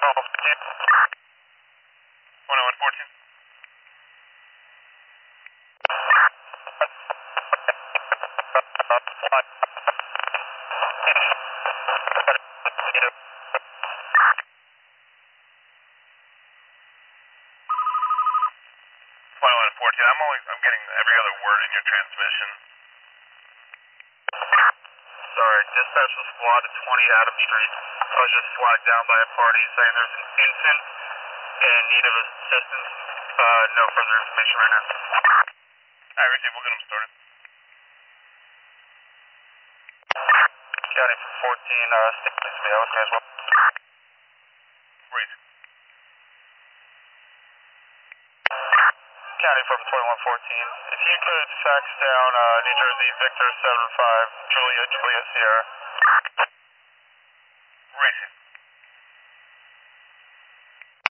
10114. I'm getting every other word in your transmission. Sorry, dispatch was squad at 20 Adams Street. I was just flagged down by a party saying there's an infant in need of assistance. No further information right now. Alright, Richie, we'll get them started. County from 14, stick to me. I was as well. Read. County from 2114. If you could fax down New Jersey Victor 75 Julia Sierra. Racing.